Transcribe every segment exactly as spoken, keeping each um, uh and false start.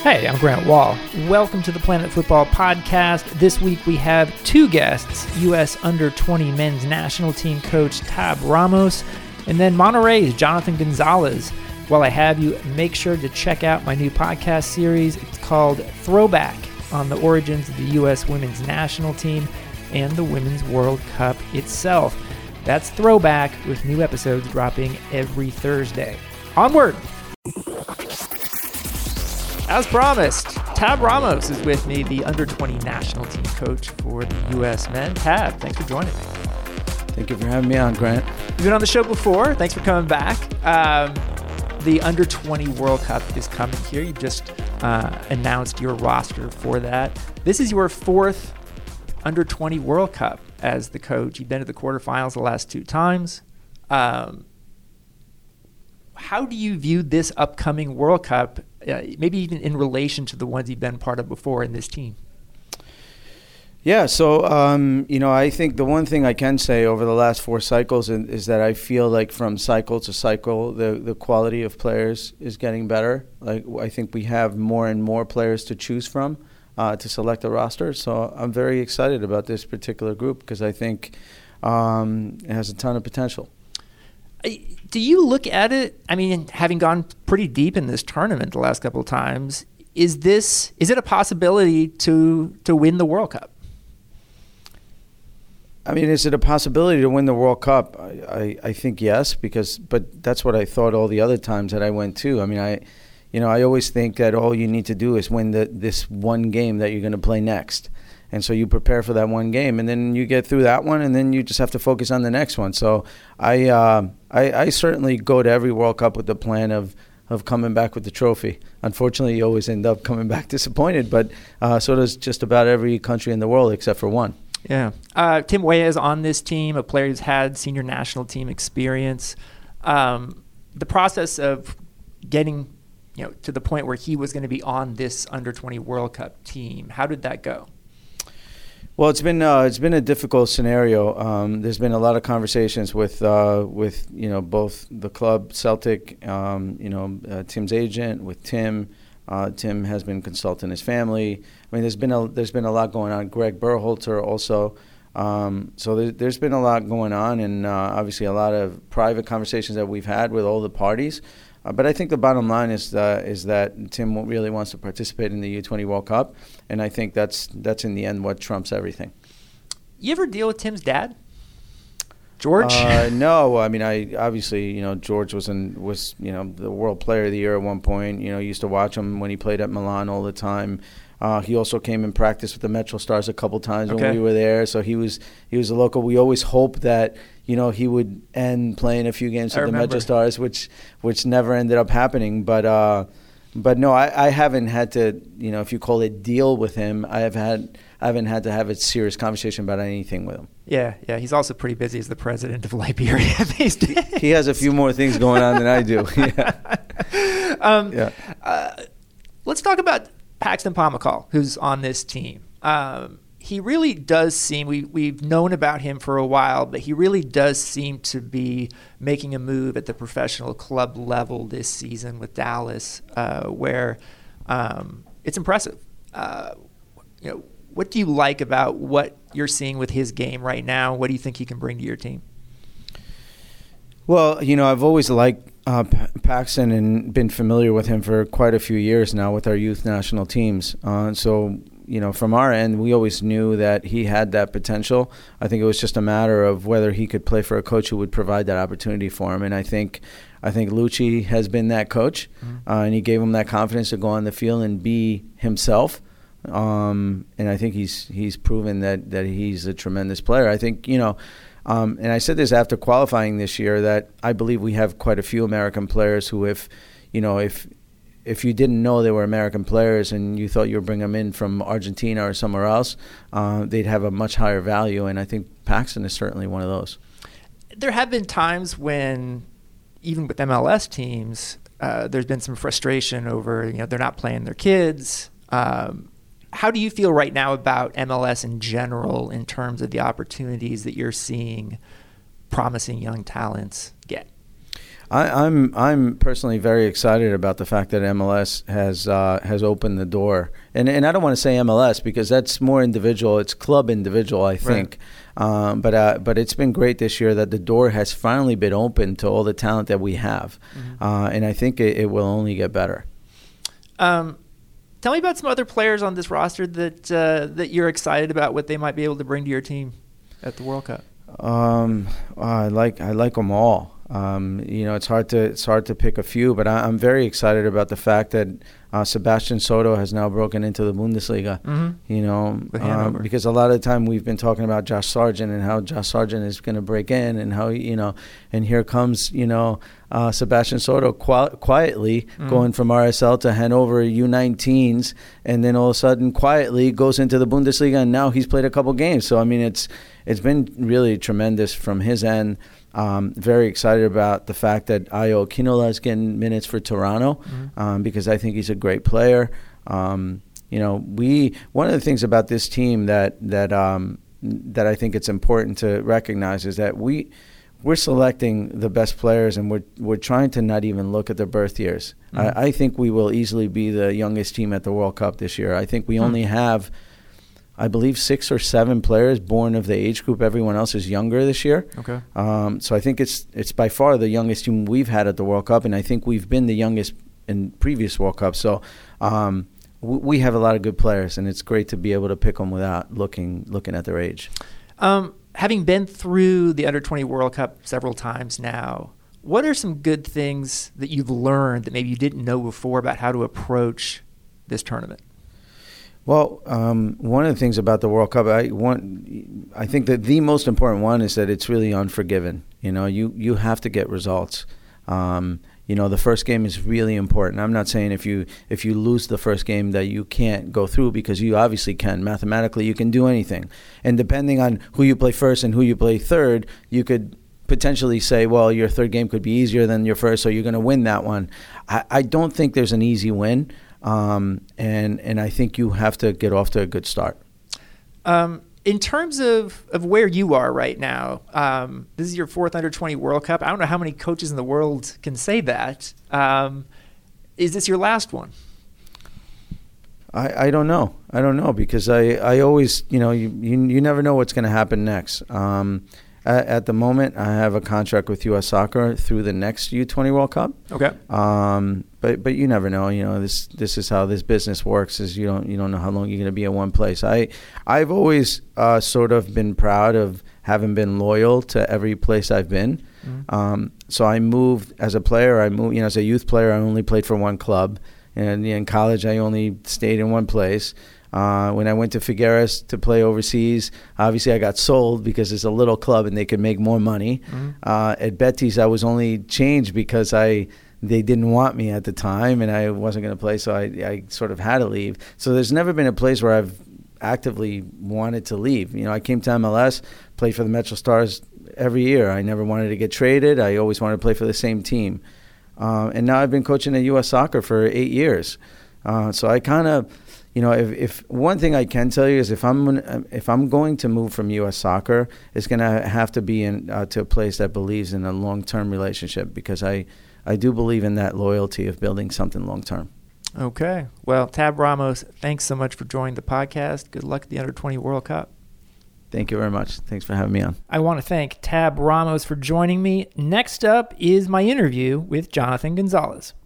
Hey, I'm Grant Wall. Welcome to the Planet Football Podcast. This week we have two guests, U S under twenty men's national team coach Tab Ramos, and then Monterey's Jonathan Gonzalez. While I have you, make sure to check out my new podcast series. It's called Throwback, on the origins of the U S women's national team and the Women's World Cup itself. That's Throwback, with new episodes dropping every Thursday. Onward! As promised, Tab Ramos is with me, the under twenty national team coach for the U S men. Tab, thanks for joining me. Thank you for having me on, Grant. You've been on the show before. Thanks for coming back. Um, the under twenty World Cup is coming here. You just uh, announced your roster for that. This is your fourth under twenty World Cup as the coach. You've been to the quarterfinals the last two times. Um, how do you view this upcoming World Cup, uh, maybe even in relation to the ones you've been part of before in this team? Yeah, so, um, you know, I think the one thing I can say over the last four cycles is, is that I feel like from cycle to cycle, the, the quality of players is getting better. Like, I think we have more and more players to choose from uh, to select a roster. So I'm very excited about this particular group because I think um, it has a ton of potential. Do you look at it, I mean, having gone pretty deep in this tournament the last couple of times, is this is it a possibility to to win the World Cup? I mean, is it a possibility to win the World Cup? I, I, I think yes, because but that's what I thought all the other times that I went to. I mean, I, you know, I always think that all you need to do is win the, this one game that you're going to play next. And so you prepare for that one game, and then you get through that one, and then you just have to focus on the next one. So I, uh, I, I certainly go to every World Cup with the plan of, of coming back with the trophy. Unfortunately, you always end up coming back disappointed, but uh, so does just about every country in the world except for one. Yeah. Uh, Tim Weah is on this team, a player who's had senior national team experience. Um, the process of getting, you know, to the point where he was going to be on this under twenty World Cup team, how did that go? Well, it's been uh, it's been a difficult scenario. Um, there's been a lot of conversations with uh, with you know both the club Celtic, um, you know uh, Tim's agent, with Tim. Uh, Tim has been consulting his family. I mean, there's been a there's been a lot going on. Greg Berhalter also. Um, so there, there's been a lot going on, and uh, obviously a lot of private conversations that we've had with all the parties. Uh, but I think the bottom line is uh, is that Tim really wants to participate in the U twenty World Cup, and I think that's that's in the end what trumps everything. You ever deal with Tim's dad, George? Uh, no, I mean, I obviously, you know, George was in, was you know the World Player of the Year at one point. You know, used to watch him when he played at Milan all the time. Uh, he also came and practiced with the Metro Stars a couple times okay. when we were there. So he was he was a local. We always hoped that you know he would end playing a few games with the Metro Stars, which which never ended up happening. But uh, but no, I, I haven't had to you know if you call it deal with him. I have had I haven't had to have a serious conversation about anything with him. Yeah, yeah, he's also pretty busy as the president of Liberia these days. He has a few more things going on than I do. Yeah. um, yeah. Uh, let's talk about Paxton Pomykal, who's on this team. Um, he really does seem, we, we've known about him for a while, but he really does seem to be making a move at the professional club level this season with Dallas, uh, where um, it's impressive. Uh, you know, what do you like about what you're seeing with his game right now? What do you think he can bring to your team? Well, you know, I've always liked uh, Paxton and been familiar with him for quite a few years now with our youth national teams. Uh, so, you know, from our end, we always knew that he had that potential. I think it was just a matter of whether he could play for a coach who would provide that opportunity for him. And I think I think Lucci has been that coach, mm-hmm. uh, and he gave him that confidence to go on the field and be himself. Um, and I think he's he's proven that, that he's a tremendous player. I think, you know, Um, and I said this after qualifying this year, that I believe we have quite a few American players who, if you know, if if you didn't know they were American players and you thought you were bringing them in from Argentina or somewhere else, uh, they'd have a much higher value. And I think Paxton is certainly one of those. There have been times when, even with M L S teams, uh, there's been some frustration over, you know, they're not playing their kids. Um, How do you feel right now about M L S in general in terms of the opportunities that you're seeing promising young talents get? I, I'm I'm personally very excited about the fact that M L S has uh, has opened the door, and and I don't want to say M L S because that's more individual. It's club individual, I think. Right. Um, but uh, but it's been great this year that the door has finally been opened to all the talent that we have, mm-hmm. uh, and I think it, it will only get better. Um, tell me about some other players on this roster that uh, that you're excited about what they might be able to bring to your team at the World Cup. Um, I like I like them all. Um, you know, it's hard to it's hard to pick a few, but I, I'm very excited about the fact that uh, Sebastian Soto has now broken into the Bundesliga. Mm-hmm. You know, um, because a lot of the time we've been talking about Josh Sargent and how Josh Sargent is going to break in, and how you know, and here comes you know uh, Sebastian Soto qu- quietly mm-hmm. going from R S L to Hanover U nineteens, and then all of a sudden quietly goes into the Bundesliga, and now he's played a couple games. So I mean, it's it's been really tremendous from his end. Um, very excited about the fact that Ayo Kinola is getting minutes for Toronto mm-hmm. um, because I think he's a great player. Um, you know, we one of the things about this team that that um, that I think it's important to recognize is that we we're selecting the best players, and we're we're trying to not even look at their birth years. Mm-hmm. I, I think we will easily be the youngest team at the World Cup this year. I think we mm-hmm. only have, I believe, six or seven players born of the age group. Everyone else is younger this year. Okay. Um, so I think it's it's by far the youngest team we've had at the World Cup, and I think we've been the youngest in previous World Cups. So um, w- we have a lot of good players, and it's great to be able to pick them without looking looking at their age. Um, having been through the under twenty World Cup several times now, what are some good things that you've learned that maybe you didn't know before about how to approach this tournament? Well, um, one of the things about the World Cup, I want, I think that the most important one is that it's really unforgiving. You know, you, you have to get results. Um, you know, the first game is really important. I'm not saying if you if you lose the first game that you can't go through, because you obviously can. Mathematically, you can do anything. And depending on who you play first and who you play third, you could potentially say, well, your third game could be easier than your first, so you're going to win that one. I, I don't think there's an easy win. Um, and and I think you have to get off to a good start. Um, in terms of, of where you are right now, um, this is your fourth under twenty World Cup. I don't know how many coaches in the world can say that. Um, is this your last one? I, I don't know. I don't know because I, I always, you know, you, you, you never know what's going to happen next. Um, At, at the moment, I have a contract with U S Soccer through the next U twenty World Cup. Okay. Um, but but you never know. You know, this this is how this business works. Is you don't you don't know how long you're going to be in one place. I I've always uh, sort of been proud of having been loyal to every place I've been. Mm-hmm. Um, so I moved as a player. I moved, you know, as a youth player. I only played for one club, and in college I only stayed in one place. Uh, when I went to Figueres to play overseas, obviously I got sold because it's a little club and they could make more money. Mm-hmm. Uh, at Betis, I was only changed because I they didn't want me at the time and I wasn't going to play, so I, I sort of had to leave. So there's never been a place where I've actively wanted to leave. You know, I came to M L S, played for the Metro Stars every year. I never wanted to get traded. I always wanted to play for the same team. Uh, and now I've been coaching at U S Soccer for eight years. Uh, so I kind of... You know, if, if one thing I can tell you is if I'm if I'm going to move from U S Soccer, it's going to have to be in uh, to a place that believes in a long-term relationship, because I, I do believe in that loyalty of building something long-term. Okay. Well, Tab Ramos, thanks so much for joining the podcast. Good luck at the under twenty World Cup. Thank you very much. Thanks for having me on. I want to thank Tab Ramos for joining me. Next up is my interview with Jonathan Gonzalez.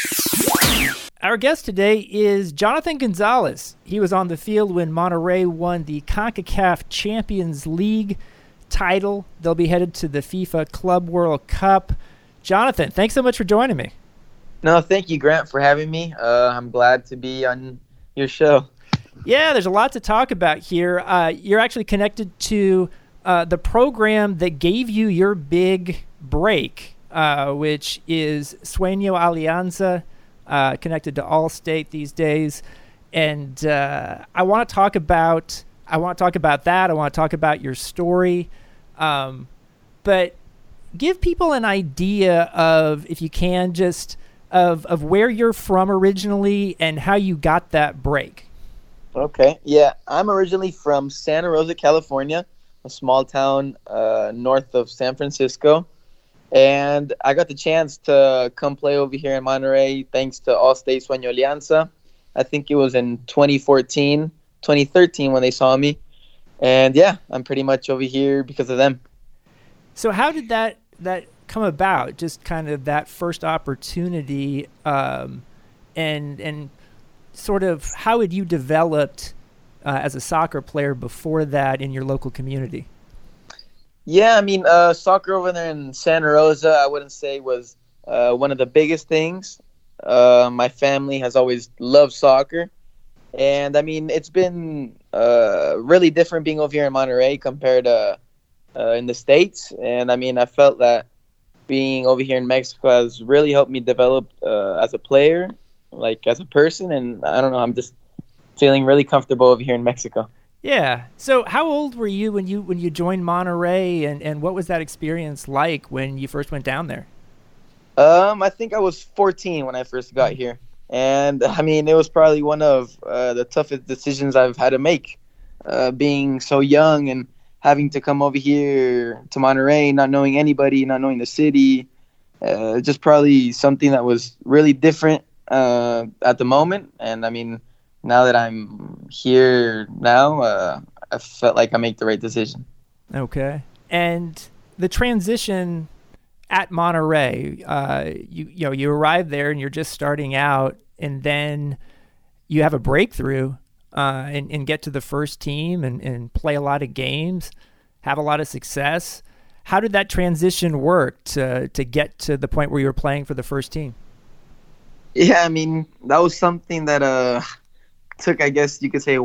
Our guest today is Jonathan Gonzalez. He was on the field when Monterrey won the CONCACAF Champions League title. They'll be headed to the FIFA Club World Cup. Jonathan, thanks so much for joining me. No, thank you, Grant, for having me. Uh, I'm glad to be on your show. Yeah, there's a lot to talk about here. Uh, you're actually connected to uh, the program that gave you your big break, uh, which is Sueño Alianza. Uh, connected to Allstate these days, and uh, I want to talk about I want to talk about that. I want to talk about your story, um, but give people an idea of, if you can, just of of where you're from originally and how you got that break. Okay, yeah, I'm originally from Santa Rosa, California, a small town uh, north of San Francisco. And I got the chance to come play over here in Monterrey thanks to All-State Sueño Alianza. I think it was in twenty fourteen, twenty thirteen when they saw me. And yeah, I'm pretty much over here because of them. So how did that that come about? Just kind of that first opportunity, um, and and sort of how had you developed uh, as a soccer player before that in your local community? Yeah, I mean, uh, soccer over there in Santa Rosa, I wouldn't say was uh, one of the biggest things. Uh, my family has always loved soccer. And, I mean, it's been uh, really different being over here in Monterrey compared to uh, in the States. And, I mean, I felt that being over here in Mexico has really helped me develop uh, as a player, like as a person. And, I don't know, I'm just feeling really comfortable over here in Mexico. Yeah. So how old were you when you when you joined Monterrey, and, and what was that experience like when you first went down there? Um, I think I was fourteen when I first got here. And, I mean, it was probably one of uh, the toughest decisions I've had to make, uh, being so young and having to come over here to Monterrey, not knowing anybody, not knowing the city. Uh, just probably something that was really different uh, at the moment. And, I mean, now that I'm here now, uh, I felt like I made the right decision. Okay. And the transition at Monterrey, uh, you you know, you arrive there and you're just starting out, and then you have a breakthrough uh, and, and get to the first team and, and play a lot of games, have a lot of success. How did that transition work to to get to the point where you were playing for the first team? Yeah, I mean, that was something that uh, took, I guess you could say,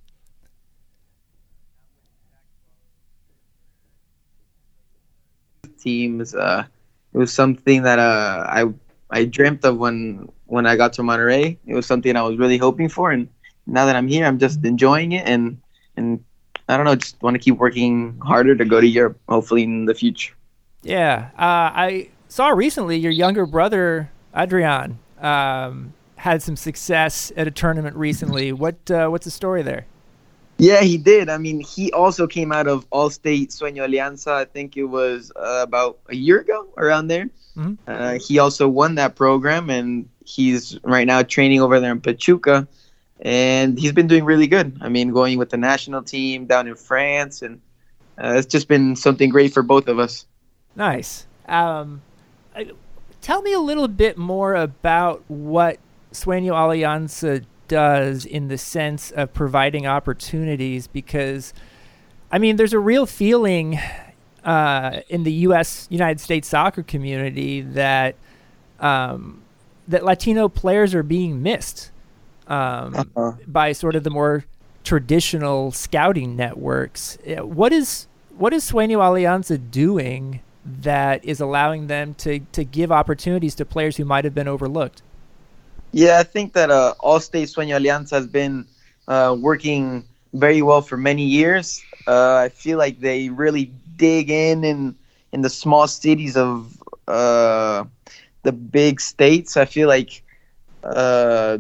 teams. Uh, it was something that uh, I I dreamt of when when I got to Monterrey. It was something I was really hoping for, and now that I'm here, I'm just enjoying it, and and I don't know, just want to keep working harder to go to Europe, hopefully in the future. Yeah, uh, I saw recently your younger brother Adrian um, had some success at a tournament recently. What uh, what's the story there? Yeah, he did. I mean, he also came out of All-State Sueño Alianza. I think it was uh, about a year ago, around there. Mm-hmm. Uh, he also won that program, and he's right now training over there in Pachuca, and he's been doing really good. I mean, going with the national team down in France, and uh, it's just been something great for both of us. Nice. Um, I, tell me a little bit more about what Sueño Alianza does in the sense of providing opportunities, because I mean there's a real feeling uh, in the U S United States soccer community that um, that Latino players are being missed um, uh-huh. by sort of the more traditional scouting networks. What is what is Sueño Alianza doing that is allowing them to to give opportunities to players who might have been overlooked? Yeah, I think that uh, All-State Sueño Alianza has been uh, working very well for many years. Uh, I feel like they really dig in in, in the small cities of uh, the big states. I feel like uh,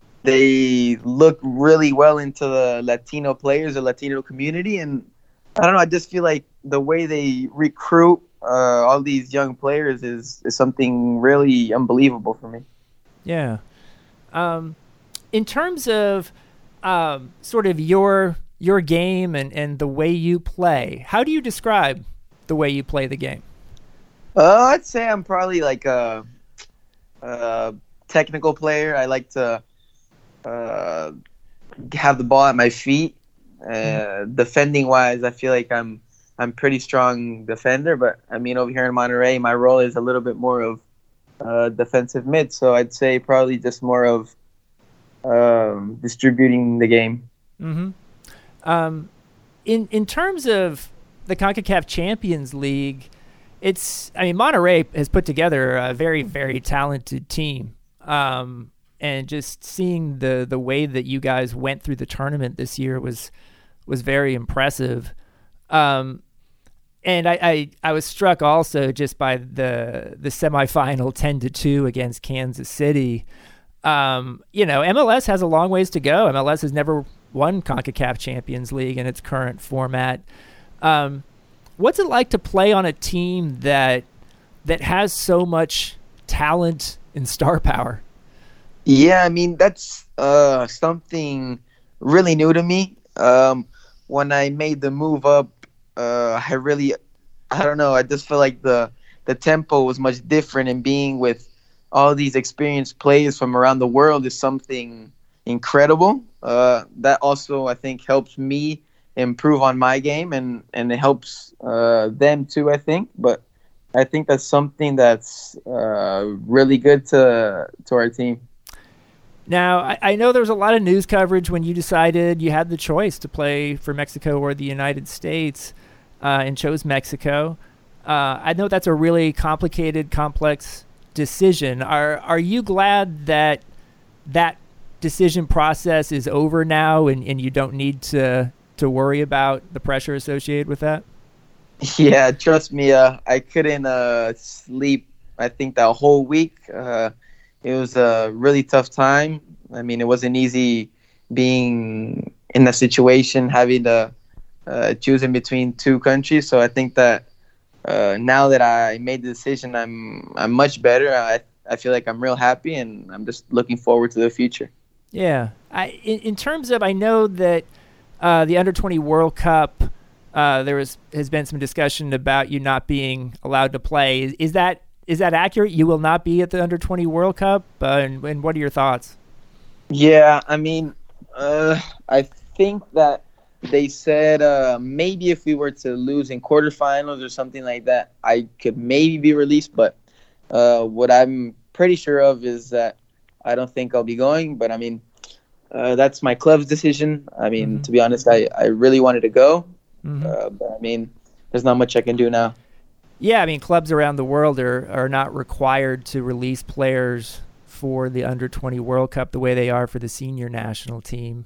they look really well into the Latino players, the Latino community. And I don't know, I just feel like the way they recruit uh, all these young players is, is something really unbelievable for me. Yeah. Um, in terms of um, sort of your your game and, and the way you play, how do you describe the way you play the game? Uh, I'd say I'm probably like a, a technical player. I like to uh, have the ball at my feet. Uh, mm-hmm. Defending wise, I feel like I'm I'm pretty strong defender. But I mean, over here in Monterrey, my role is a little bit more of Uh, defensive mid, so I'd say probably just more of um, distributing the game. Mm-hmm. Um, in in terms of the CONCACAF Champions League, it's I mean Monterrey has put together a very very talented team, um, and just seeing the the way that you guys went through the tournament this year was was very impressive. Um, And I, I, I was struck also just by the the semifinal ten to two against Kansas City. Um, you know, M L S has a long ways to go. M L S has never won CONCACAF Champions League in its current format. Um, what's it like to play on a team that that has so much talent and star power? Yeah, I mean, that's uh, something really new to me. Um, when I made the move up, uh, I really, I don't know, I just feel like the, the tempo was much different, and being with all these experienced players from around the world is something incredible. Uh, that also, I think, helps me improve on my game, and, and it helps uh, them too, I think. But I think that's something that's uh, really good to to our team. Now, I, I know there was a lot of news coverage when you decided you had the choice to play for Mexico or the United States uh, and chose Mexico. Uh, I know that's a really complicated, complex decision. Are are you glad that that decision process is over now, and, and you don't need to to worry about the pressure associated with that? Yeah, trust me, uh, I couldn't uh, sleep, I think, that whole week. Uh, it was a really tough time. I mean, it wasn't easy being in that situation, having to uh, choose in between two countries. So I think that uh, now that I made the decision, I'm I'm much better. I I feel like I'm real happy, and I'm just looking forward to the future. Yeah. I, in, in terms of, I know that uh, the under twenty World Cup, uh, there was has been some discussion about you not being allowed to play. Is, is that is that accurate? You will not be at the under twenty World Cup, uh, and, and what are your thoughts? Yeah, I mean, uh, I think that they said uh, maybe if we were to lose in quarterfinals or something like that, I could maybe be released. But uh, what I'm pretty sure of is that I don't think I'll be going. But I mean, uh, that's my club's decision. I mean, mm-hmm. to be honest, I, I really wanted to go. Mm-hmm. Uh, but I mean, there's not much I can do now. Yeah, I mean, clubs around the world are, are not required to release players for the under twenty World Cup the way they are for the senior national team.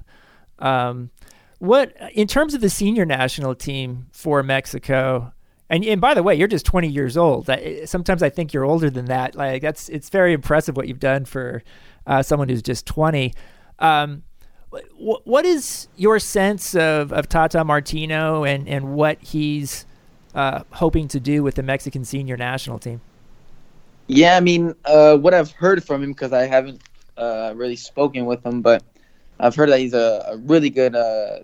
Um, what in terms of the senior national team for Mexico, and and by the way, you're just twenty years old. Sometimes I think you're older than that. Like that's it's very impressive what you've done for uh, someone who's just twenty. Um, wh- what is your sense of, of Tata Martino and, and what he's uh, hoping to do with the Mexican senior national team? Yeah, I mean, uh, what I've heard from him, because I haven't uh, really spoken with him, but I've heard that he's a, a really good uh,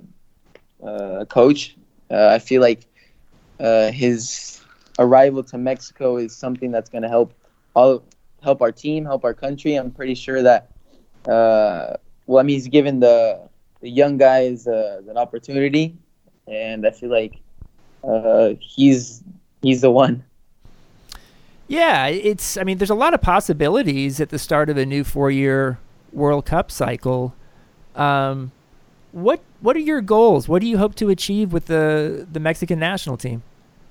uh, coach. Uh, I feel like uh, his arrival to Mexico is something that's going to help all help our team, help our country. I'm pretty sure that, uh, well, I mean, he's given the, the young guys uh, an opportunity, and I feel like uh, he's he's the one. Yeah, it's. I mean, there's a lot of possibilities at the start of a new four-year World Cup cycle. Um, what What are your goals? What do you hope to achieve with the the Mexican national team?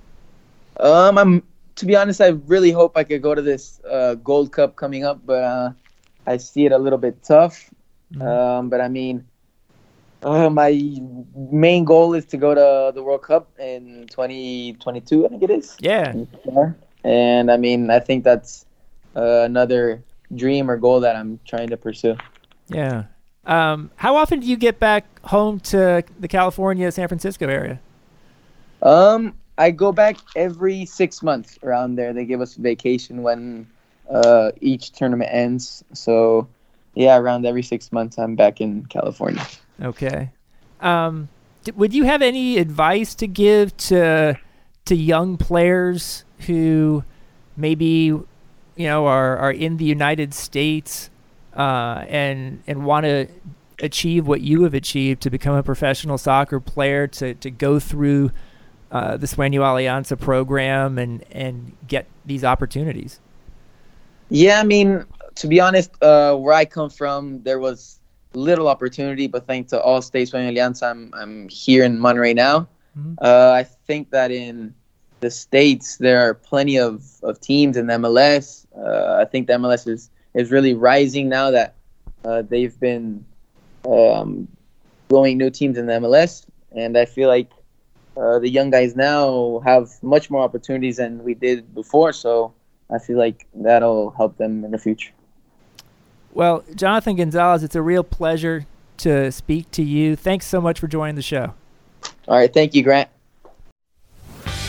Um, I'm to be honest, I really hope I could go to this uh, Gold Cup coming up, but uh, I see it a little bit tough. Mm-hmm. Um, but I mean, uh, my main goal is to go to the World Cup in twenty twenty-two. I think it is. Yeah. And I mean, I think that's uh, another dream or goal that I'm trying to pursue. Yeah. Um, how often do you get back home to the California, San Francisco area? Um, I go back every six months around there. They give us vacation when uh, each tournament ends. So, yeah, around every six months, I'm back in California. Okay. Um, d- would you have any advice to give to to young players who maybe, you know, are, are in the United States uh, and and want to achieve what you have achieved to become a professional soccer player, to, to go through uh, the Sueño Alianza program and, and get these opportunities? Yeah, I mean, to be honest, uh, where I come from, there was little opportunity, but thanks to All State Sueño Alianza, I'm, I'm here in Monterrey now. Mm-hmm. Uh, I think that in the States, there are plenty of, of teams in the M L S. Uh, I think the M L S is, is really rising now that uh, they've been um, growing new teams in the M L S. And I feel like uh, the young guys now have much more opportunities than we did before. So I feel like that'll help them in the future. Well, Jonathan Gonzalez, it's a real pleasure to speak to you. Thanks so much for joining the show. All right. Thank you, Grant.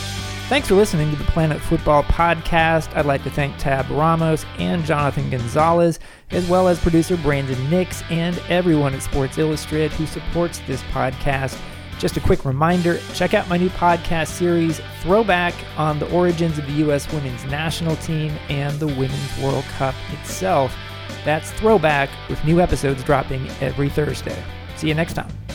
Thanks for listening to the Planet Fútbol Podcast. I'd like to thank Tab Ramos and Jonathan Gonzalez, as well as producer Brandon Nix and everyone at Sports Illustrated who supports this podcast. Just a quick reminder, check out my new podcast series, Throwback, on the origins of the U S women's national team and the Women's World Cup itself. That's Throwback, with new episodes dropping every Thursday. See you next time.